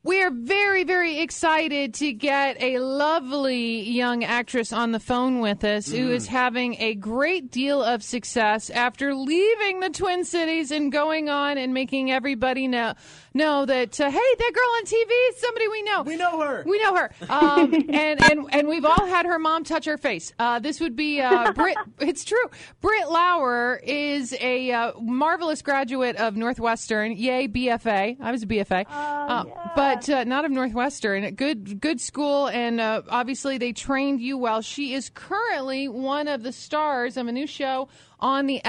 We are very, very excited to get a lovely young actress on the phone with us who is having a great deal of success after leaving the Twin Cities and going on and making everybody know that, hey, that girl on TV is somebody we know. We know her. We know her. And we've all had her mom touch our face. This would be Britt. It's true. Britt Lauer is a marvelous graduate of Northwestern. Yay, BFA. I was a BFA. But not of Northwestern. Good school, and obviously they trained you well. She is currently one of the stars of a new show on the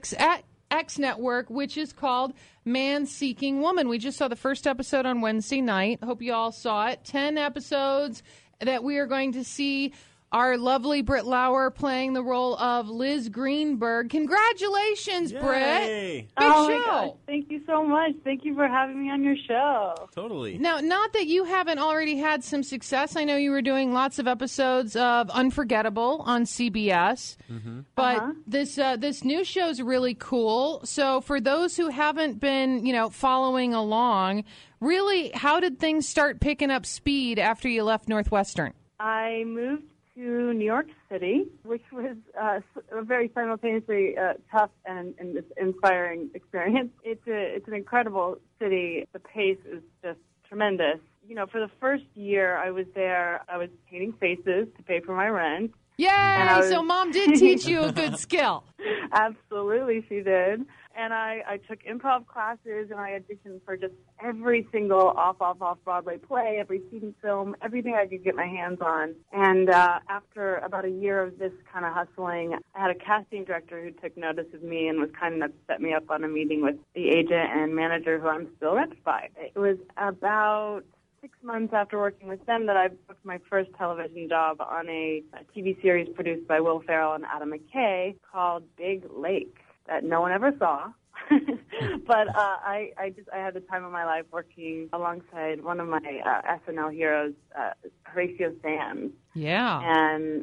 FX network, which is called Man Seeking Woman. We just saw the first episode on Wednesday night. Hope you all saw it. 10 episodes that we are going to see our lovely Britt Lauer playing the role of Liz Greenberg. Congratulations, Yay. Britt. Big show. My gosh. Thank you so much. Thank you for having me on your show. Totally. Now, not that you haven't already had some success. I know you were doing lots of episodes of Unforgettable on CBS, but this new show is really cool. So for those who haven't been, following along, really, how did things start picking up speed after you left Northwestern? I moved to New York City, which was a very simultaneously tough and inspiring experience. It's an incredible city. The pace is just tremendous. For the first year I was there, I was painting faces to pay for my rent. Yay! So Mom did teach you a good skill. Absolutely, she did. And I took improv classes, and I auditioned for just every single off-Broadway play, every student film, everything I could get my hands on. And after about a year of this kind of hustling, I had a casting director who took notice of me and was kind enough to set me up on a meeting with the agent and manager who I'm still repped by. It was about 6 months after working with them that I booked my first television job on a TV series produced by Will Ferrell and Adam McKay called Big Lake, that no one ever saw. But I had the time of my life working alongside one of my SNL heroes, Horatio Sanz. Yeah. And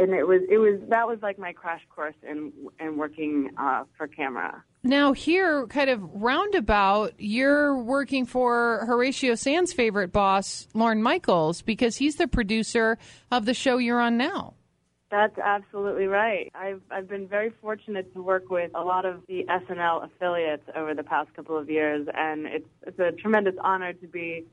that was like my crash course in working for camera. Now here, kind of roundabout, you're working for Horatio Sanz' favorite boss, Lorne Michaels, because he's the producer of the show you're on now. That's absolutely right. I've been very fortunate to work with a lot of the SNL affiliates over the past couple of years, and it's a tremendous honor to be,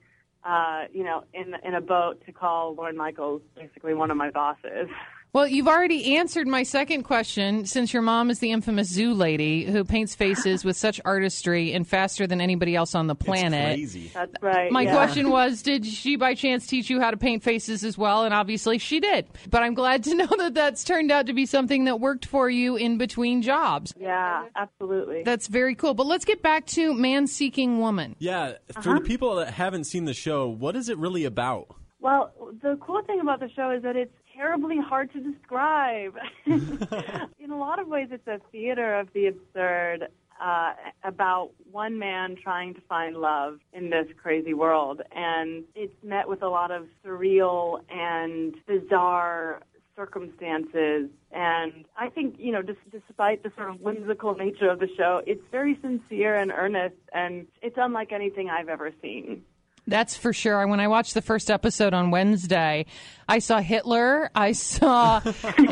in a boat to call Lorne Michaels basically one of my bosses. Well, you've already answered my second question, since your mom is the infamous zoo lady who paints faces with such artistry and faster than anybody else on the planet. It's crazy. That's right. My question was, did she by chance teach you how to paint faces as well? And obviously she did. But I'm glad to know that that's turned out to be something that worked for you in between jobs. Yeah, absolutely. That's very cool. But let's get back to Man Seeking Woman. Yeah, for the people that haven't seen the show, what is it really about? Well, the cool thing about the show is that it's terribly hard to describe. In a lot of ways, it's a theater of the absurd about one man trying to find love in this crazy world. And it's met with a lot of surreal and bizarre circumstances. And I think, despite the sort of whimsical nature of the show, it's very sincere and earnest, and it's unlike anything I've ever seen. That's for sure. When I watched the first episode on Wednesday, I saw Hitler. I saw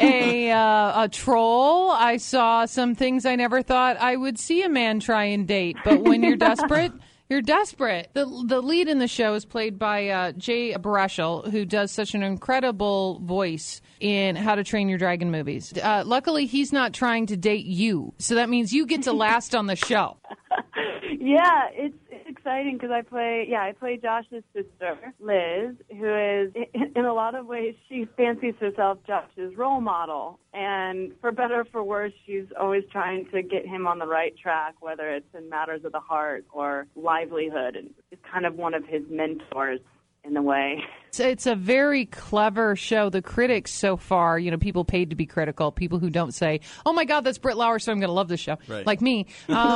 a troll. I saw some things I never thought I would see a man try and date. But when you're desperate, you're desperate. The lead in the show is played by Jay Baruchel, who does such an incredible voice in How to Train Your Dragon movies. Luckily, he's not trying to date you. So that means you get to last on the show. Yeah, it's exciting because I play Josh's sister, Liz, who is, in a lot of ways, she fancies herself Josh's role model. And for better or for worse, she's always trying to get him on the right track, whether it's in matters of the heart or livelihood. And it's kind of one of his mentors in a way. It's a very clever show. The critics so far, people paid to be critical, people who don't say, oh my God, that's Britt Lauer, so I'm going to love this show, right. like me.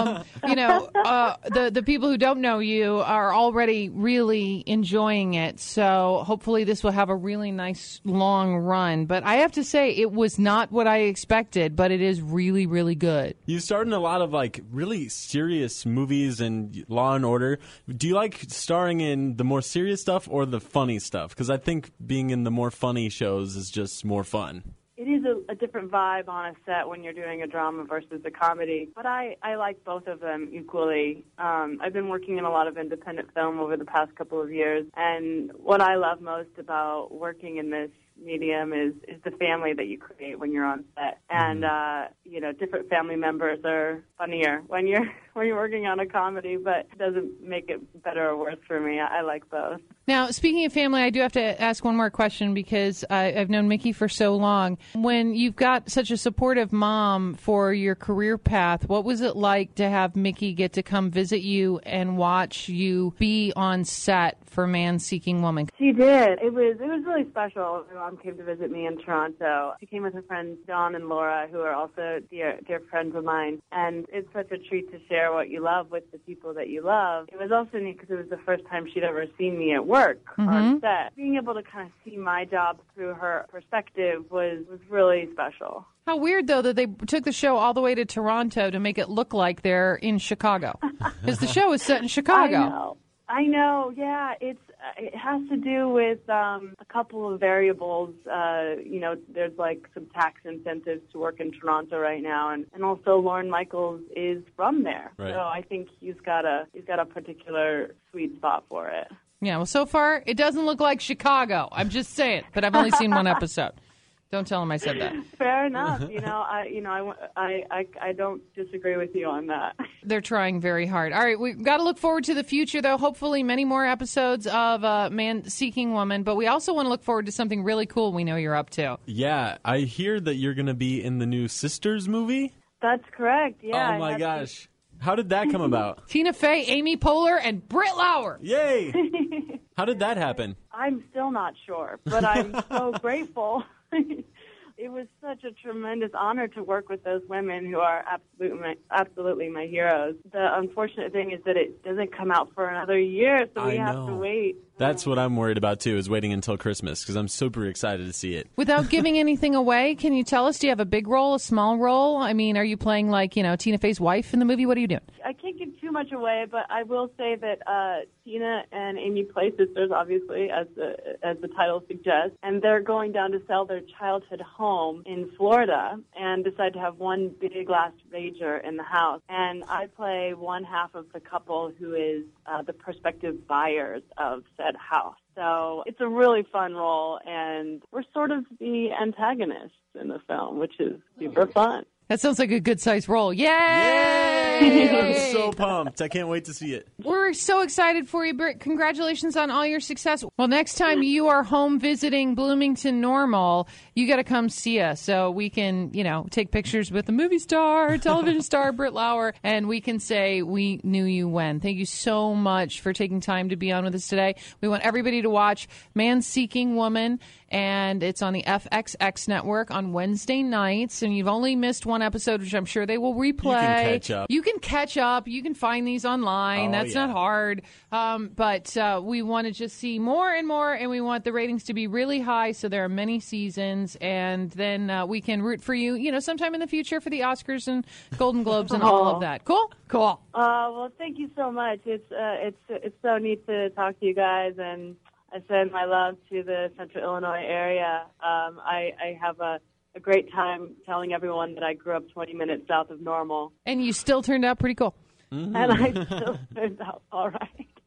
The people who don't know you are already really enjoying it. So hopefully this will have a really nice long run. But I have to say, it was not what I expected, but it is really, really good. You starred in a lot of really serious movies and Law and Order. Do you like starring in the more serious stuff or the funny stuff? Because I think being in the more funny shows is just more fun. It is a different vibe on a set when you're doing a drama versus a comedy, but I like both of them equally. I've been working in a lot of independent film over the past couple of years, and what I love most about working in this medium is the family that you create when you're on set. And different family members are funnier when you're working on a comedy, but it doesn't make it better or worse for me. I like both. Now, speaking of family, I do have to ask one more question because I've known Mickey for so long. When you've got such a supportive mom for your career path, what was it like to have Mickey get to come visit you and watch you be on set for Man Seeking Woman? She did. It was really special. My mom came to visit me in Toronto. She came with her friends Dawn and Laura, who are also dear friends of mine. And it's such a treat to share what you love with the people that you love. It was also neat because it was the first time she'd ever seen me at work on set. Being able to kind of see my job through her perspective was really special. How weird, though, that they took the show all the way to Toronto to make it look like they're in Chicago. Because the show is set in Chicago. I know, yeah. It has to do with a couple of variables. There's some tax incentives to work in Toronto right now, and also Lorne Michaels is from there, right. So I think he's got a particular sweet spot for it. Yeah, well, so far it doesn't look like Chicago. I'm just saying, but I've only seen one episode. Don't tell him I said that. Fair enough. I don't disagree with you on that. They're trying very hard. All right, we've got to look forward to the future, though. Hopefully many more episodes of Man Seeking Woman, but we also want to look forward to something really cool we know you're up to. Yeah, I hear that you're going to be in the new Sisters movie. That's correct, yeah. Oh, my gosh. How did that come about? Tina Fey, Amy Poehler, and Britt Lauer. Yay! How did that happen? I'm still not sure, but I'm so grateful. It was such a tremendous honor to work with those women who are absolutely my heroes. The unfortunate thing is that it doesn't come out for another year, so we have to wait. That's what I'm worried about, too, is waiting until Christmas, because I'm super excited to see it. Without giving anything away, can you tell us, do you have a big role, a small role? I mean, are you playing, Tina Fey's wife in the movie? What are you doing? I can't give too much away, but I will say that Tina and Amy play sisters, obviously, as the title suggests, and they're going down to sell their childhood home in Florida and decide to have one big last rager in the house. And I play one half of the couple who is the prospective buyers of said house. So it's a really fun role, and we're sort of the antagonists in the film, which is super fun. That sounds like a good-sized role. Yay! Yay! I'm so pumped. I can't wait to see it. We're so excited for you, Britt. Congratulations on all your success. Well, next time you are home visiting Bloomington Normal, you got to come see us so we can, take pictures with the movie star, television star, Britt Lauer, and we can say we knew you when. Thank you so much for taking time to be on with us today. We want everybody to watch Man Seeking Woman, and it's on the FXX network on Wednesday nights, and you've only missed one episode, which I'm sure they will replay. You can catch up. You can find these online. That's not hard. But we want to just see more and more, and we want the ratings to be really high, so there are many seasons, and then we can root for you, sometime in the future for the Oscars and Golden Globes and all of that. Cool? Cool. Well, thank you so much. It's so neat to talk to you guys, and I send my love to the Central Illinois area. I have a great time telling everyone that I grew up 20 minutes south of Normal. And you still turned out pretty cool. And I still turned out all right.